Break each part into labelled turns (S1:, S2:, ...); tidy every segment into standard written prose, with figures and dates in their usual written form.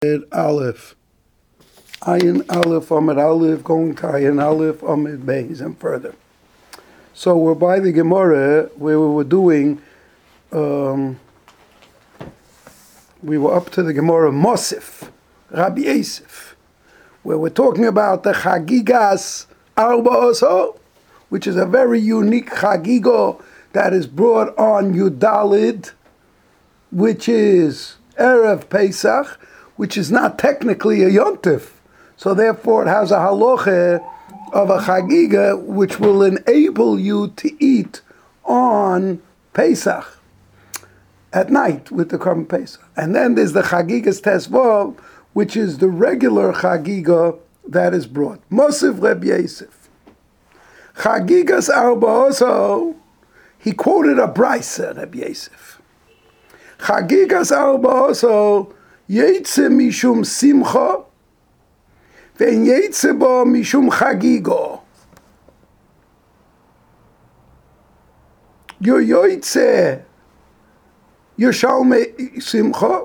S1: Aleph. Ayin Aleph, Amid Aleph, going to Ayin Aleph, Amid Beis, and further. So we're by the Gemara where we were doing, we were up to the Gemara Mosif, Rabbi Yosef, where we're talking about the Chagigas Arba Oso, which is a very unique Chagigo that is brought on Yudalid, which is Erev Pesach, which is not technically a yontif. So therefore it has a halacha of a chagiga which will enable you to eat on Pesach at night with the Korban Pesach. And then there's the chagigas tesvav, which is the regular chagiga that is brought. Mosif Reb Yosef. Chagigas arba oso, he quoted a brisa, Reb Yosef. Chagigas arba oso, Yeitze mishum simcha, ve'en yeitze bo mishum chagigo. Yo yoitze yoshalme simcha,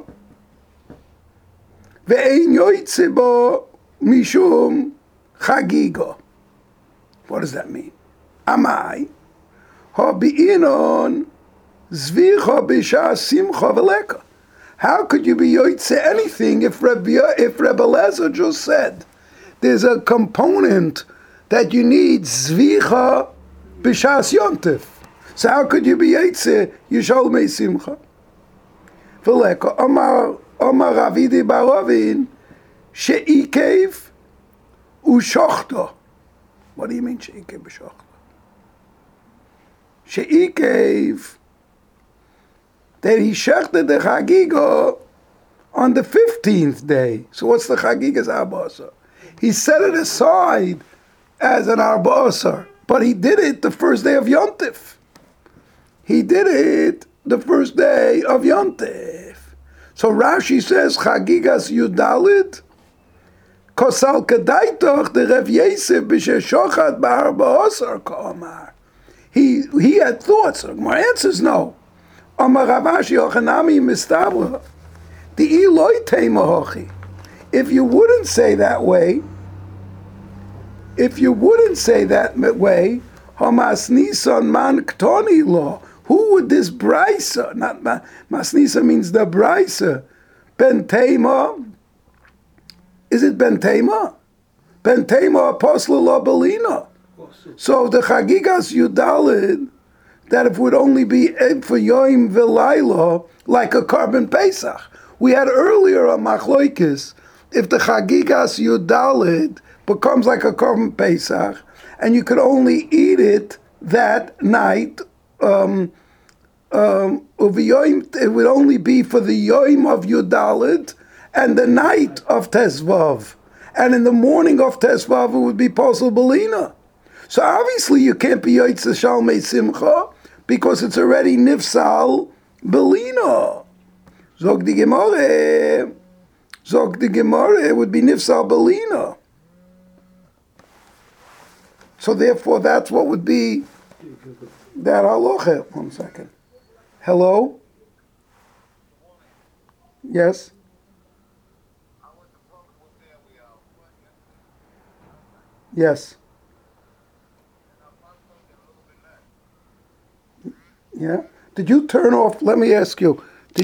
S1: ve'en yoitze bo mishum chagigo. What does that mean? Amai, ha bi'inon zvicha b'shas simcha v'leka. How could you be yoitze anything if Rebbe Eliezer just said there's a component that you need zvicha b'shas yontif? So how could you be yoitze yishol mei simcha? V'leka Omar Ravidi Barovin she'ikev u'shochto. What do you mean she'ikev u'shochto? She'ikev, that he shechted the chagigo on the 15th day. So what's the chagigas arba osar? He set it aside as an arba osar, but he did it the first day of Yontif. He did it the first day of Yontif. So Rashi says chagigas yudalid kosal kadaitoch the Rev Yosef b'sheshochat ba'arba osar ka'omar. He had thoughts. My answer is no. Amar Ravashi Ochanami Mistabra, the Eloi Teimahochi. If you wouldn't say that way, Hamas Nisan Man Ktoni law. Who would this brisa? Not Masnisa means the brisa. Ben Tema. Is it Ben Tema? Ben Tema Apostle La Belina. So the Chagigas Yudalid, that if it would only be for Yoim V'Layla, like a Korban Pesach. We had earlier a Machloikis, if the Chagigas Yudalid becomes like a Korban Pesach, and you could only eat it that night, it would only be for the Yoim of Yudalid and the night of Tesvav. And in the morning of Tesvav, it would be Posel Belina. So obviously you can't be Yoitze Shalmei Simcha, because it's already Nifsal Belina. Zog the Gemara, it would be Nifsal Belina. So therefore that's what would be that halacha. 1 second. Hello? Yes? Yes. Yeah. Did you turn off, let me ask you,